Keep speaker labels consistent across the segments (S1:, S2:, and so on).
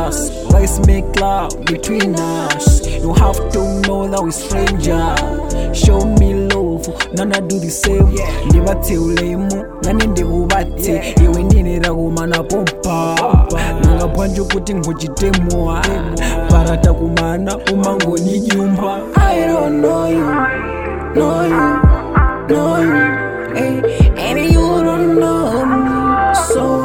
S1: us. Let's make love between us. You have to know that we're strangers. Show me love, nana do the same. Ndibate ulemu, nani ndibubate. Iwe nini ragumana pompa. Nanga panjo kuti ngochitemwa. Parata kumana umango nijumba.
S2: I don't know you, know you, know you, hey. And you don't know me, so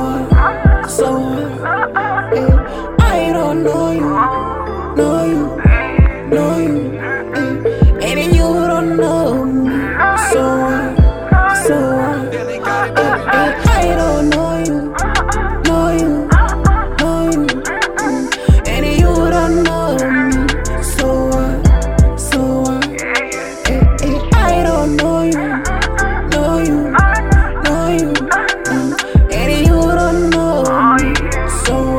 S2: hey. I don't know you, know you, know you, hey. And you don't know me, so hey. I don't know you, know you, know you, and you don't know me, so I don't know you, know you, know you, and you don't know me, so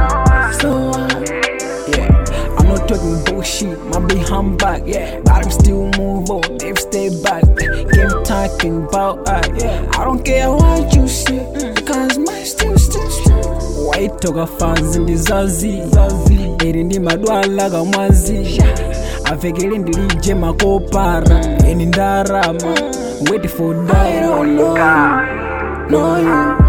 S1: yeah. I'm not talking bullshit, my big humbug, yeah. But I'm still move on, they stay back. Keep talking about I don't care what you say, because my still. White toga fans in the zazi, erindi madwala gamwazi. Afekele ndilije makopara, eni ndarama. Wait for that.
S2: I don't know you, know you.